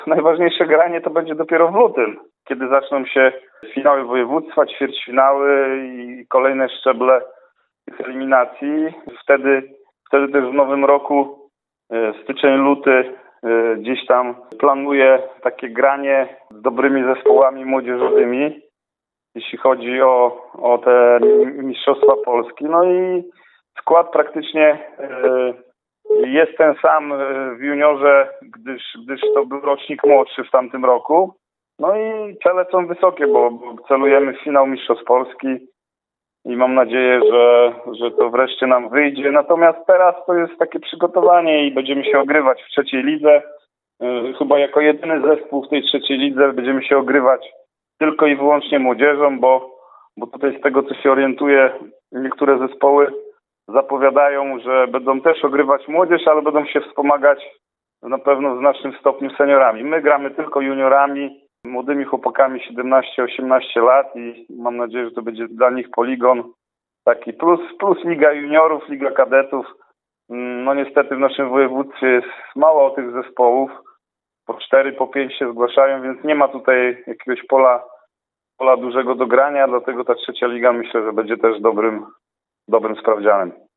Najważniejsze granie to będzie dopiero w lutym, kiedy zaczną się finały województwa, ćwierćfinały i kolejne szczeble tych eliminacji. Wtedy też w nowym roku, styczeń, luty, gdzieś tam planuję takie granie z dobrymi zespołami młodzieżowymi, jeśli chodzi o te Mistrzostwa Polski. No i skład praktycznie jest ten sam w juniorze, gdyż to był rocznik młodszy w tamtym roku. No i cele są wysokie, bo celujemy w finał Mistrzostw Polski i mam nadzieję, że to wreszcie nam wyjdzie. Natomiast teraz to jest takie przygotowanie i będziemy się ogrywać w trzeciej lidze. Chyba jako jedyny zespół w tej trzeciej lidze będziemy się ogrywać tylko i wyłącznie młodzieżą, bo tutaj z tego, co się orientuję, niektóre zespoły zapowiadają, że będą też ogrywać młodzież, ale będą się wspomagać na pewno w znacznym stopniu seniorami. My gramy tylko juniorami, młodymi chłopakami 17-18 lat i mam nadzieję, że to będzie dla nich poligon taki plus Liga Juniorów, Liga Kadetów. No niestety w naszym województwie jest mało tych zespołów. Po 4, po 5 się zgłaszają, więc nie ma tutaj jakiegoś pola dużego do grania, dlatego ta trzecia liga myślę, że będzie też dobrym sprawdzianem.